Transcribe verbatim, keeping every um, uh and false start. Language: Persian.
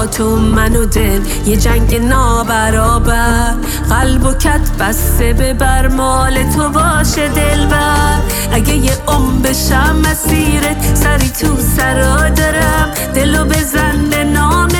تو من و دل یه جنگ نابرابر، قلب و کت بسته به برمال تو باشه دلبر. اگه یه عمر بشم مسیرت سری تو سرا دارم، دلو بزن به نام